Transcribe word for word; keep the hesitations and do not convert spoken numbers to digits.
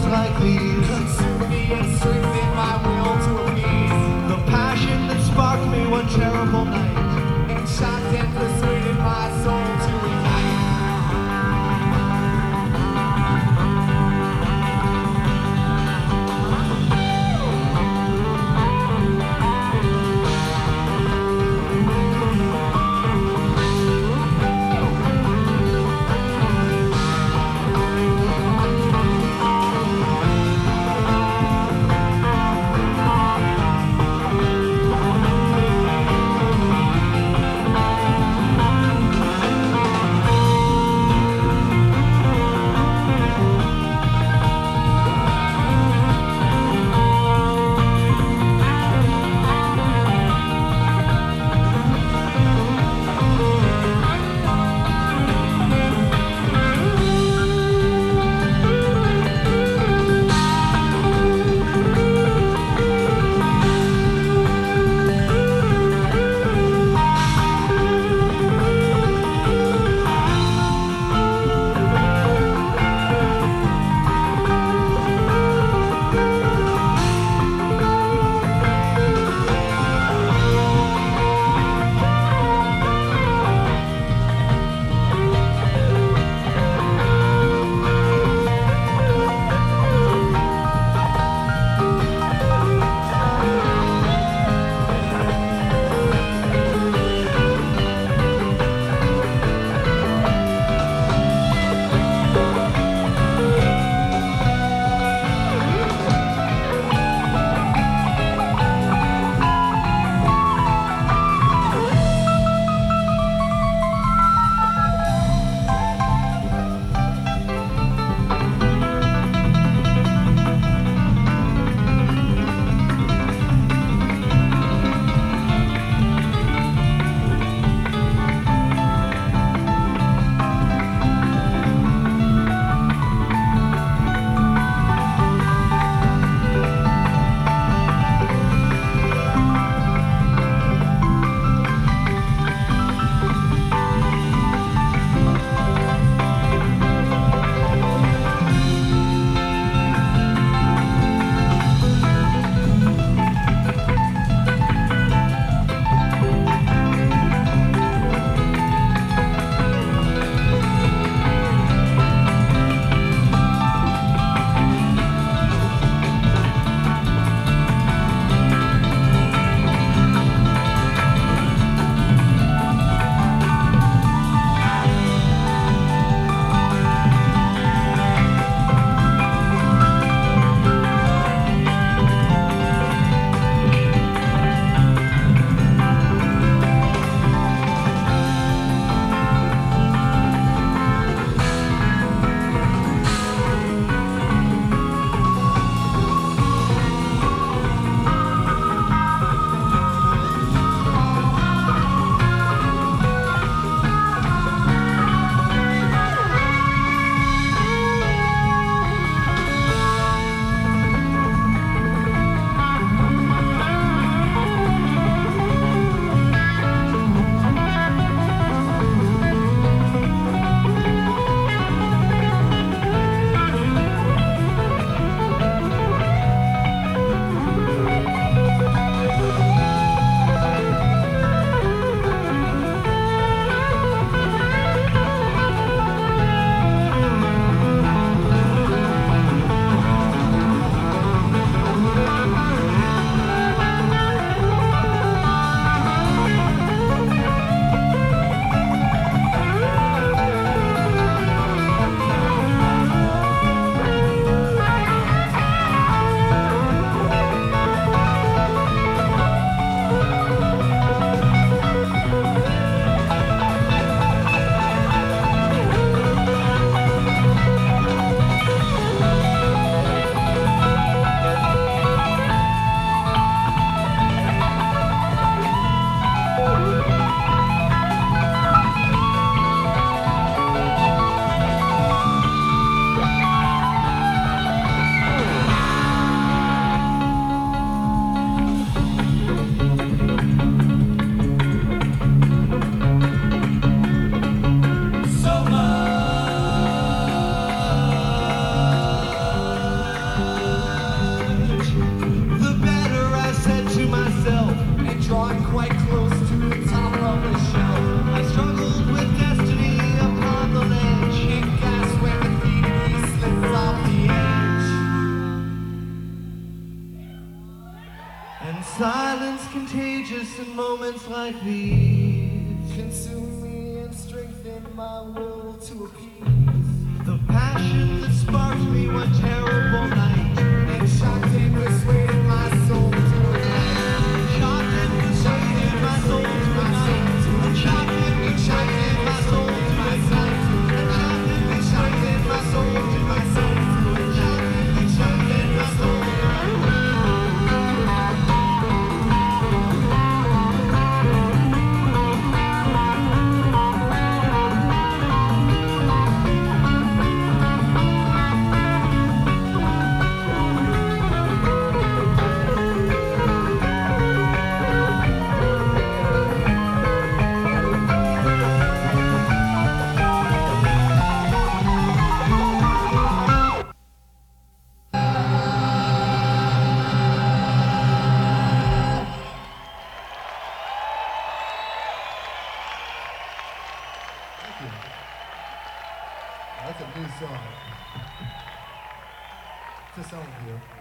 like these. Consume me and strengthen my will to appease. The passion that sparked me one terrible night. And shocked and persuaded my soul to ignite. Silence contagious in moments like these. Consume me and strengthen my will to appease. The passion that sparked me one terrible night. And shocked and persuaded my soul to a night. Shocked and persuaded my soul to a night. And shocked and persuaded my soul to my sight. And shocked and persuaded my soul to my sight. And shocked and persuaded my soul to my sight. That's a new song. To some of you.